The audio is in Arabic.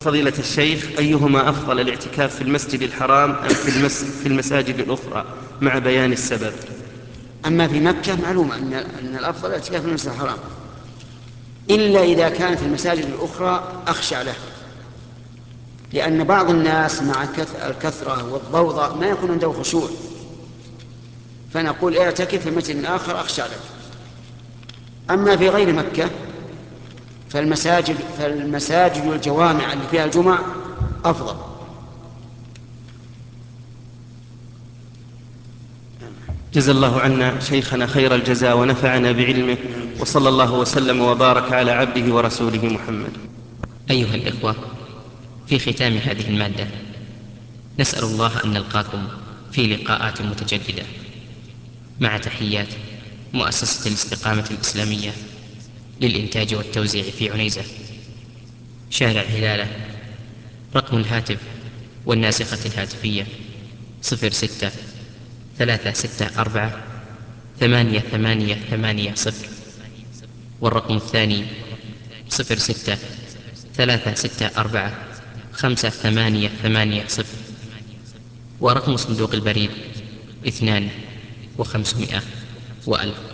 فضيلة الشيخ، أيهما أفضل، الاعتكاف في المسجد الحرام أم في المساجد الأخرى، مع بيان السبب؟ أما في مكة معلوم أن الأفضل الاعتكاف في المسجد الحرام، إلا إذا كانت المساجد الأخرى أخشع له، لأن بعض الناس مع الكثرة والضوضاء ما يكون عنده خشوع، فنقول اعتكف في مسجد آخر أخشع لك. أما في غير مكة فالمساجد والجوامع اللي فيها الجمع أفضل. جزا الله عنا شيخنا خير الجزاء ونفعنا بعلمه، وصلى الله وسلم وبارك على عبده ورسوله محمد. أيها الإخوة، في ختام هذه المادة نسأل الله أن نلقاكم في لقاءات متجددة، مع تحيات مؤسسة الاستقامة الإسلامية للإنتاج والتوزيع في عنيزة، شارع هلالة. رقم الهاتف والناسخة الهاتفية 06 364 8880، والرقم الثاني 06 364 5880، ورقم صندوق البريد 2 و500 و1000.